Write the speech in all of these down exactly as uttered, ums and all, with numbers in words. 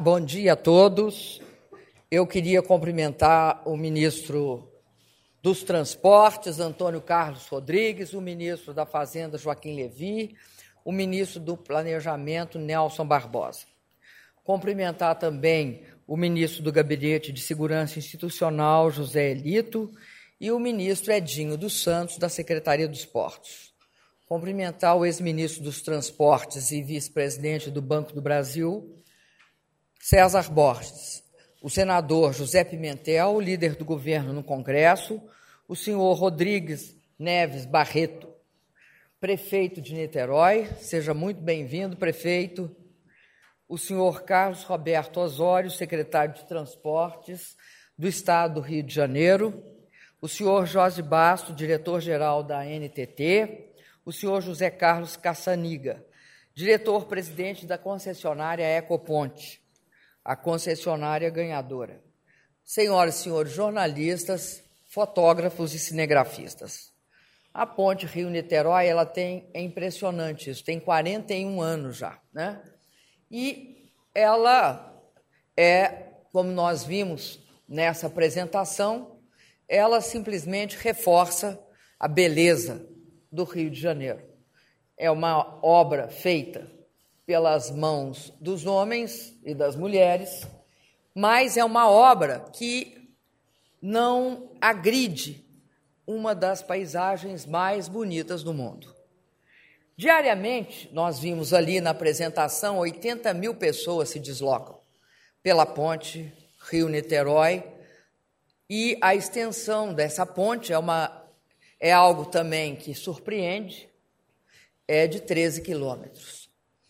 bom dia a todos. Eu queria cumprimentar o ministro dos Transportes, Antônio Carlos Rodrigues, o ministro da Fazenda, Joaquim Levy, o ministro do Planejamento, Nelson Barbosa. Cumprimentar também o ministro do Gabinete de Segurança Institucional, José Elito, e o ministro Edinho dos Santos, da Secretaria dos Portos. Cumprimentar o ex-ministro dos Transportes e vice-presidente do Banco do Brasil, César Borges, o senador José Pimentel, líder do governo no Congresso, o senhor Rodrigues Neves Barreto, prefeito de Niterói, seja muito bem-vindo, prefeito, o senhor Carlos Roberto Osório, secretário de Transportes do Estado do Rio de Janeiro, o senhor Jorge Basto, diretor-geral da N T T, o senhor José Carlos Cassaniga, diretor-presidente da concessionária Ecoponte, a concessionária ganhadora. Senhoras e senhores jornalistas, fotógrafos e cinegrafistas. A ponte Rio-Niterói, ela tem, é impressionante isso, tem quarenta e um anos já, né? E ela é, como nós vimos nessa apresentação, ela simplesmente reforça a beleza do Rio de Janeiro. É uma obra feita pelas mãos dos homens e das mulheres, mas é uma obra que não agride uma das paisagens mais bonitas do mundo. Diariamente, nós vimos ali na apresentação, oitenta mil pessoas se deslocam pela ponte Rio-Niterói, e a extensão dessa ponte é, uma, é algo também que surpreende, é de treze quilômetros.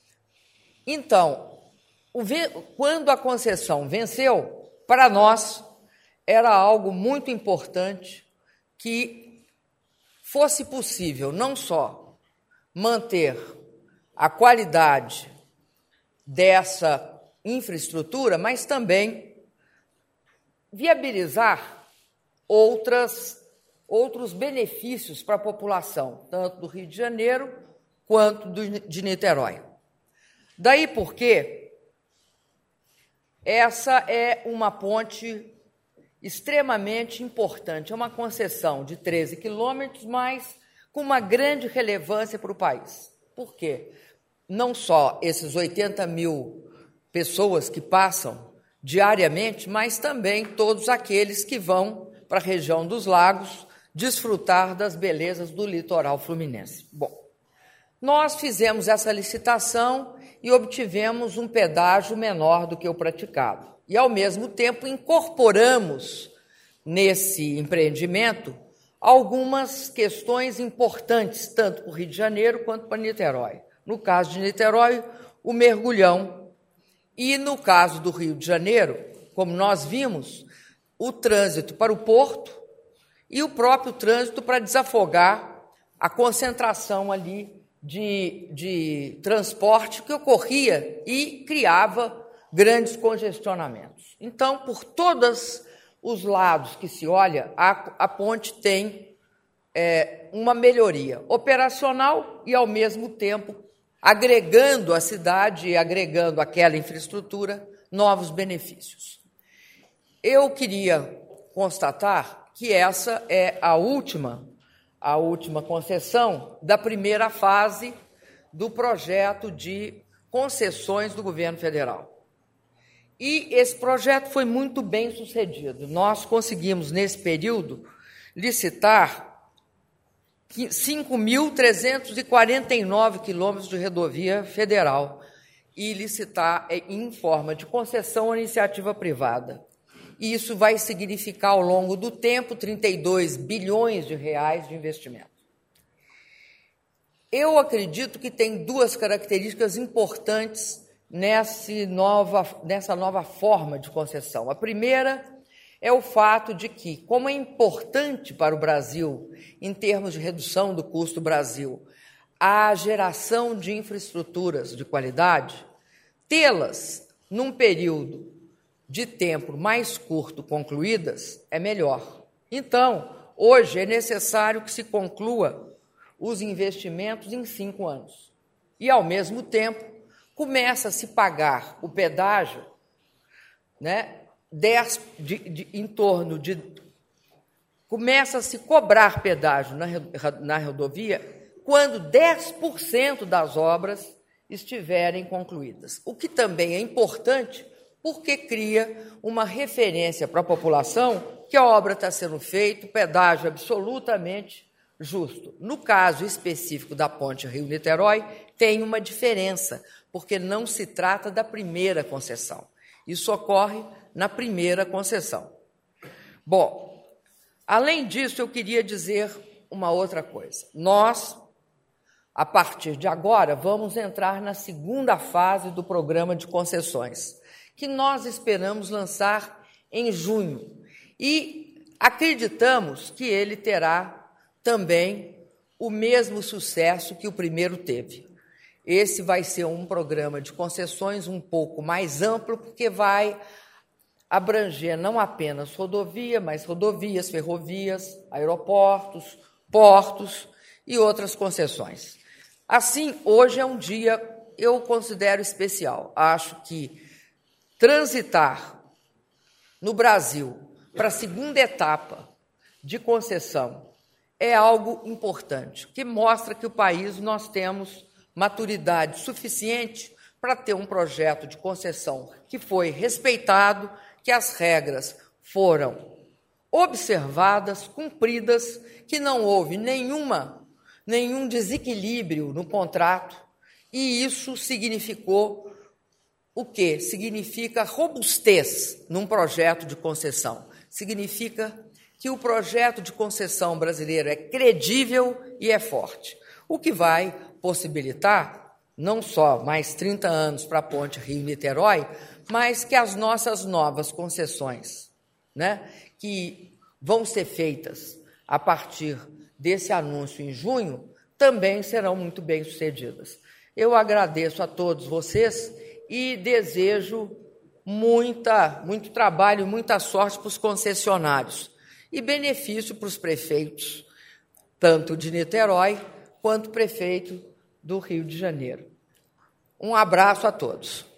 Então, o, quando a concessão venceu, para nós era algo muito importante que fosse possível não só manter a qualidade dessa infraestrutura, mas também viabilizar outras, outros benefícios para a população, tanto do Rio de Janeiro quanto do, de Niterói. Daí porque essa é uma ponte extremamente importante, é uma concessão de treze quilômetros, mas com uma grande relevância para o país. Por quê? Não só esses oitenta mil pessoas que passam diariamente, mas também todos aqueles que vão para a região dos lagos desfrutar das belezas do litoral fluminense. Bom, nós fizemos essa licitação e obtivemos um pedágio menor do que o praticado. E, ao mesmo tempo, incorporamos nesse empreendimento algumas questões importantes, tanto para o Rio de Janeiro quanto para Niterói. No caso de Niterói, o mergulhão. E, no caso do Rio de Janeiro, como nós vimos, o trânsito para o porto e o próprio trânsito para desafogar a concentração ali de, de transporte que ocorria e criava grandes congestionamentos. Então, por todos os lados que se olha, a, a ponte tem é, uma melhoria operacional e, ao mesmo tempo, agregando à cidade e agregando àquela infraestrutura novos benefícios. Eu queria constatar que essa é a última, a última concessão da primeira fase do projeto de concessões do governo federal. E esse projeto foi muito bem sucedido. Nós conseguimos, nesse período, licitar cinco mil trezentos e quarenta e nove quilômetros de rodovia federal e licitar em forma de concessão à iniciativa privada. E isso vai significar, ao longo do tempo, trinta e dois bilhões de reais de investimento. Eu acredito que tem duas características importantes nessa nova, nessa nova forma de concessão. A primeira é o fato de que, como é importante para o Brasil, em termos de redução do custo do Brasil, a geração de infraestruturas de qualidade, tê-las num período de tempo mais curto concluídas é melhor. Então, hoje é necessário que se conclua os investimentos em cinco anos. E, ao mesmo tempo, começa a se pagar o pedágio né, dez, de, de, em torno de... Começa a se cobrar pedágio na, na rodovia quando dez por cento das obras estiverem concluídas. O que também é importante, porque cria uma referência para a população que a obra está sendo feita, o pedágio é absolutamente justo. No caso específico da ponte Rio-Niterói, tem uma diferença, porque não se trata da primeira concessão. Isso ocorre na primeira concessão. Bom, além disso, eu queria dizer uma outra coisa. Nós, a partir de agora, vamos entrar na segunda fase do programa de concessões, que nós esperamos lançar em junho. E acreditamos que ele terá também o mesmo sucesso que o primeiro teve. Esse vai ser um programa de concessões um pouco mais amplo, porque vai abranger não apenas rodovia, mas rodovias, ferrovias, aeroportos, portos e outras concessões. Assim, hoje é um dia, eu considero especial. Acho que transitar no Brasil para a segunda etapa de concessão é algo importante, que mostra que o país nós temos maturidade suficiente para ter um projeto de concessão que foi respeitado, que as regras foram observadas, cumpridas, que não houve nenhuma, nenhum desequilíbrio no contrato, e isso significou o quê? Significa robustez num projeto de concessão. Significa que o projeto de concessão brasileiro é credível e é forte, o que vai possibilitar não só mais trinta anos para a ponte Rio-Niterói, mas que as nossas novas concessões, né, que vão ser feitas a partir desse anúncio em junho, também serão muito bem-sucedidas. Eu agradeço a todos vocês e desejo muita, muito trabalho, muita sorte para os concessionários e benefício para os prefeitos, tanto de Niterói quanto prefeito do Rio de Janeiro. Um abraço a todos.